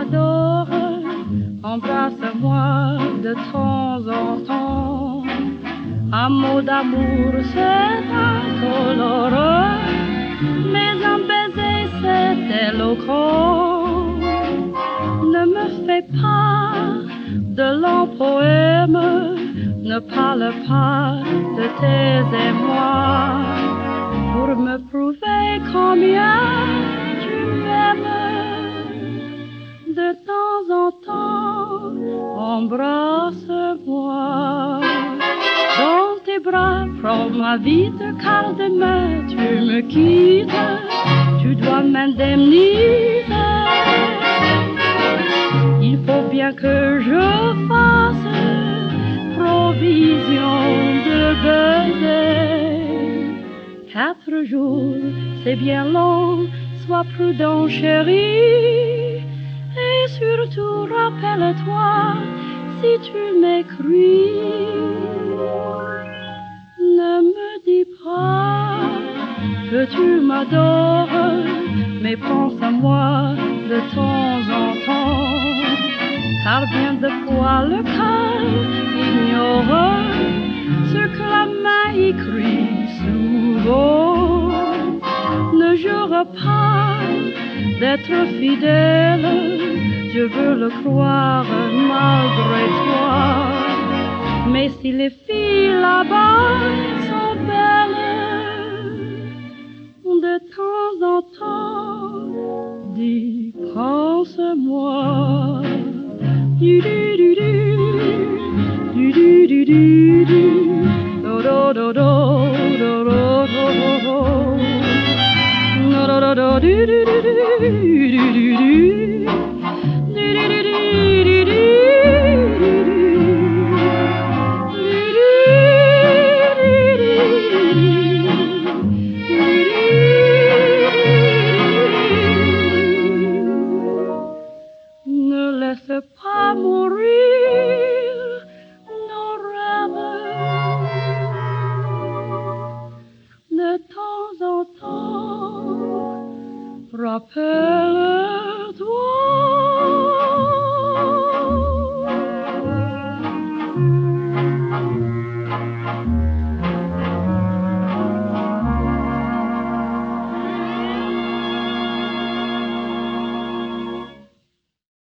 m'adores, embrasse-moi de temps en temps. Un mot d'amour c'est incolore, mais un baiser c'est éloquent. Ne me fais pas de longs poèmes, ne parle pas de tes émois, pour me prouver combien tu m'aimes. De temps en temps, embrasse-moi. Dans tes bras, prends-moi vite, car demain tu me quittes. Tu dois m'indemniser. Il faut bien que je fasse provision de baiser. 4 jours, c'est bien long, sois prudent chéri. Et surtout rappelle-toi, si tu m'écris, ne me dis pas que tu m'adores, mais pense à moi de temps en temps. Car bien de fois le cœur ignore ce que la main écrit souvent. Ne jure pas d'être fidèle, je veux le croire malgré toi. Mais si les filles là-bas sont belles, de temps en temps, dis pense-moi. Du du du du, du du du du du, do do do do do do do do. No do do do do do do do do do do. Ne laisse pas mourir nos rêves. De temps en temps, rappelle